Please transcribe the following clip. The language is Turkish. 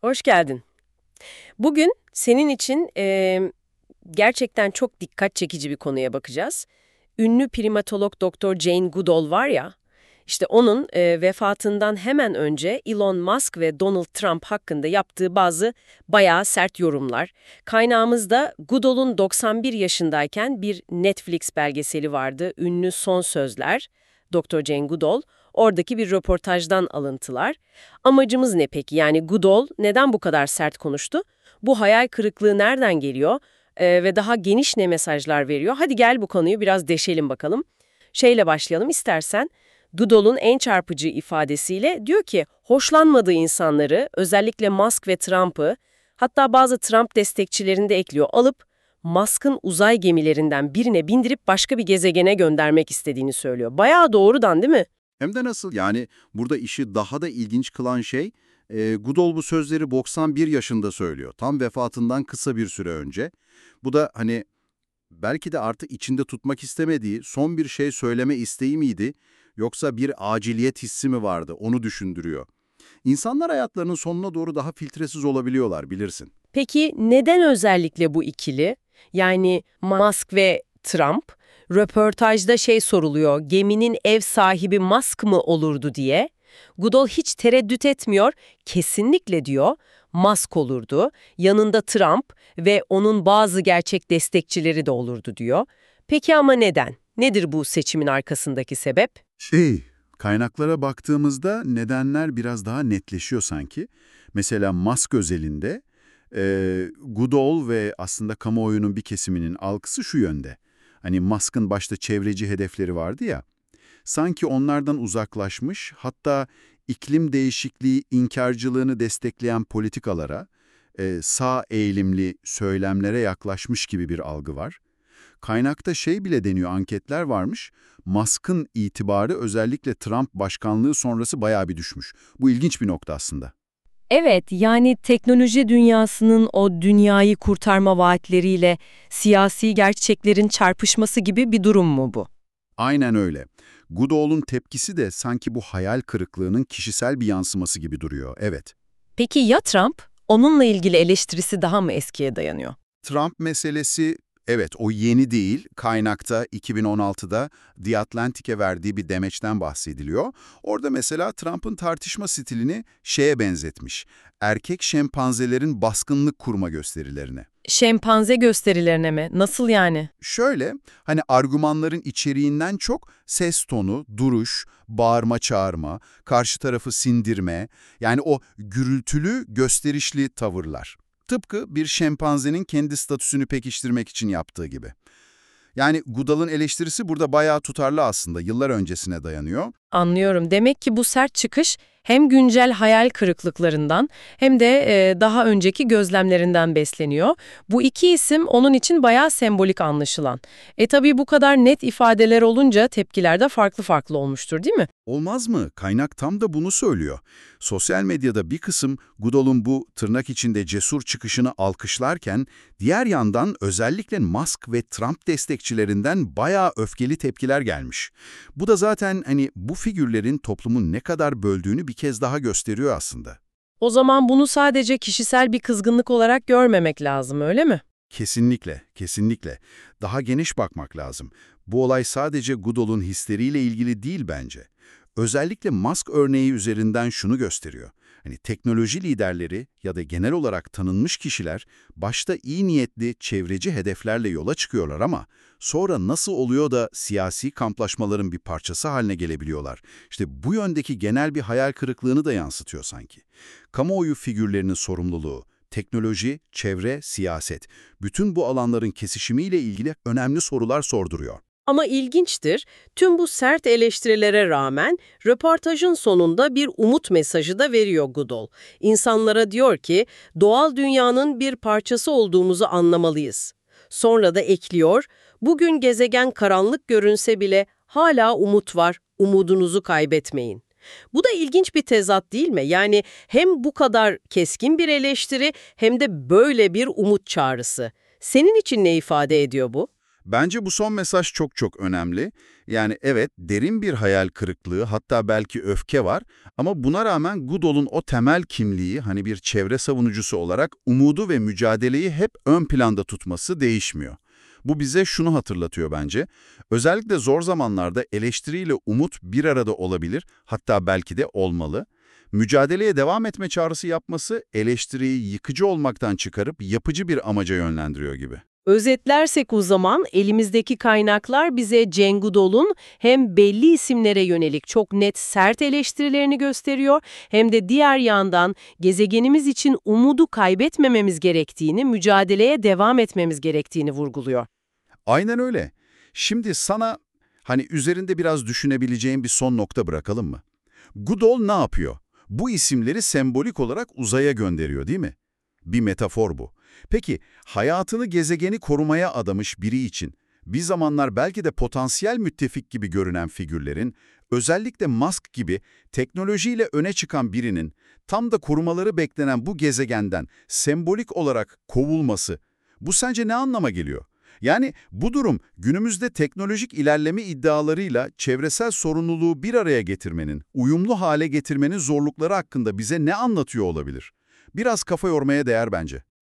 Hoş geldin. Bugün senin için gerçekten çok dikkat çekici bir konuya bakacağız. Ünlü primatolog Doktor Jane Goodall var ya, işte onun vefatından hemen önce Elon Musk ve Donald Trump hakkında yaptığı bazı bayağı sert yorumlar. Kaynağımızda Goodall'un 91 yaşındayken bir Netflix belgeseli vardı, ünlü Son Sözler, Doktor Jane Goodall. Oradaki bir röportajdan alıntılar. Amacımız ne peki? Yani Goodall neden bu kadar sert konuştu? Bu hayal kırıklığı nereden geliyor? Ve daha geniş ne mesajlar veriyor? Hadi gel bu konuyu biraz deşelim bakalım. Şeyle başlayalım istersen. Goodall'un en çarpıcı ifadesiyle diyor ki, hoşlanmadığı insanları, özellikle Musk ve Trump'ı, hatta bazı Trump destekçilerini de ekliyor, alıp Musk'ın uzay gemilerinden birine bindirip başka bir gezegene göndermek istediğini söylüyor. Bayağı doğrudan değil mi? Hem de nasıl? Yani burada işi daha da ilginç kılan şey, Goodall bu sözleri 91 yaşında söylüyor. Tam vefatından kısa bir süre önce. Bu da hani belki de artık içinde tutmak istemediği son bir şey söyleme isteği miydi? Yoksa bir aciliyet hissi mi vardı? Onu düşündürüyor. İnsanlar hayatlarının sonuna doğru daha filtresiz olabiliyorlar, bilirsin. Peki neden özellikle bu ikili? Yani Musk ve Trump, röportajda şey soruluyor, geminin ev sahibi Musk mı olurdu diye. Goodall hiç tereddüt etmiyor, kesinlikle diyor, Musk olurdu, yanında Trump ve onun bazı gerçek destekçileri de olurdu diyor. Peki ama neden? Nedir bu seçimin arkasındaki sebep? Kaynaklara baktığımızda nedenler biraz daha netleşiyor sanki. Mesela Musk özelinde Goodall ve aslında kamuoyunun bir kesiminin algısı şu yönde. Hani Musk'ın başta çevreci hedefleri vardı ya, sanki onlardan uzaklaşmış, hatta iklim değişikliği inkarcılığını destekleyen politikalara, sağ eğilimli söylemlere yaklaşmış gibi bir algı var. Kaynakta şey bile deniyor, anketler varmış, Musk'ın itibarı özellikle Trump başkanlığı sonrası bayağı bir düşmüş. Bu ilginç bir nokta aslında. Evet, yani teknoloji dünyasının o dünyayı kurtarma vaatleriyle siyasi gerçeklerin çarpışması gibi bir durum mu bu? Aynen öyle. Goodall'un tepkisi de sanki bu hayal kırıklığının kişisel bir yansıması gibi duruyor, evet. Peki ya Trump? Onunla ilgili eleştirisi daha mı eskiye dayanıyor? Trump meselesi, evet, o yeni değil. Kaynakta 2016'da The Atlantic'e verdiği bir demeçten bahsediliyor. Orada mesela Trump'ın tartışma stilini şeye benzetmiş. Erkek şempanzelerin baskınlık kurma gösterilerine. Şempanze gösterilerine mi? Nasıl yani? Şöyle, hani argümanların içeriğinden çok ses tonu, duruş, bağırma çağırma, karşı tarafı sindirme, yani o gürültülü, gösterişli tavırlar. Tıpkı bir şempanzenin kendi statüsünü pekiştirmek için yaptığı gibi. Yani Goodall'ın eleştirisi burada bayağı tutarlı aslında, yıllar öncesine dayanıyor. Anlıyorum. Demek ki bu sert çıkış hem güncel hayal kırıklıklarından hem de daha önceki gözlemlerinden besleniyor. Bu iki isim onun için bayağı sembolik anlaşılan. Tabii bu kadar net ifadeler olunca tepkiler de farklı farklı olmuştur, değil mi? Olmaz mı? Kaynak tam da bunu söylüyor. Sosyal medyada bir kısım Goodall'un bu tırnak içinde cesur çıkışını alkışlarken, diğer yandan özellikle Musk ve Trump destekçilerinden bayağı öfkeli tepkiler gelmiş. Bu da zaten hani bu figürlerin toplumu ne kadar böldüğünü bir kez daha gösteriyor aslında. O zaman bunu sadece kişisel bir kızgınlık olarak görmemek lazım, öyle mi? Kesinlikle, kesinlikle. Daha geniş bakmak lazım. Bu olay sadece Goodall'un hisleriyle ilgili değil bence. Özellikle Musk örneği üzerinden şunu gösteriyor. Hani teknoloji liderleri ya da genel olarak tanınmış kişiler başta iyi niyetli çevreci hedeflerle yola çıkıyorlar ama sonra nasıl oluyor da siyasi kamplaşmaların bir parçası haline gelebiliyorlar? İşte bu yöndeki genel bir hayal kırıklığını da yansıtıyor sanki. Kamuoyu figürlerinin sorumluluğu, teknoloji, çevre, siyaset, bütün bu alanların kesişimiyle ilgili önemli sorular sorduruyor. Ama ilginçtir, tüm bu sert eleştirilere rağmen röportajın sonunda bir umut mesajı da veriyor Goodall. İnsanlara diyor ki, doğal dünyanın bir parçası olduğumuzu anlamalıyız. Sonra da ekliyor, bugün gezegen karanlık görünse bile hala umut var, umudunuzu kaybetmeyin. Bu da ilginç bir tezat değil mi? Yani hem bu kadar keskin bir eleştiri hem de böyle bir umut çağrısı. Senin için ne ifade ediyor bu? Bence bu son mesaj çok çok önemli. Yani evet, derin bir hayal kırıklığı, hatta belki öfke var ama buna rağmen Goodall'un o temel kimliği, hani bir çevre savunucusu olarak umudu ve mücadeleyi hep ön planda tutması değişmiyor. Bu bize şunu hatırlatıyor bence. Özellikle zor zamanlarda eleştiriyle umut bir arada olabilir, hatta belki de olmalı. Mücadeleye devam etme çağrısı yapması eleştiriyi yıkıcı olmaktan çıkarıp yapıcı bir amaca yönlendiriyor gibi. Özetlersek o zaman elimizdeki kaynaklar bize Jane Goodall'un hem belli isimlere yönelik çok net sert eleştirilerini gösteriyor hem de diğer yandan gezegenimiz için umudu kaybetmememiz gerektiğini, mücadeleye devam etmemiz gerektiğini vurguluyor. Aynen öyle. Şimdi sana hani üzerinde biraz düşünebileceğin bir son nokta bırakalım mı? Goodall ne yapıyor? Bu isimleri sembolik olarak uzaya gönderiyor, değil mi? Bir metafor bu. Peki, hayatını gezegeni korumaya adamış biri için bir zamanlar belki de potansiyel müttefik gibi görünen figürlerin, özellikle Musk gibi teknolojiyle öne çıkan birinin tam da korumaları beklenen bu gezegenden sembolik olarak kovulması, bu sence ne anlama geliyor? Yani bu durum günümüzde teknolojik ilerleme iddialarıyla çevresel sorumluluğu bir araya getirmenin, uyumlu hale getirmenin zorlukları hakkında bize ne anlatıyor olabilir? Biraz kafa yormaya değer bence.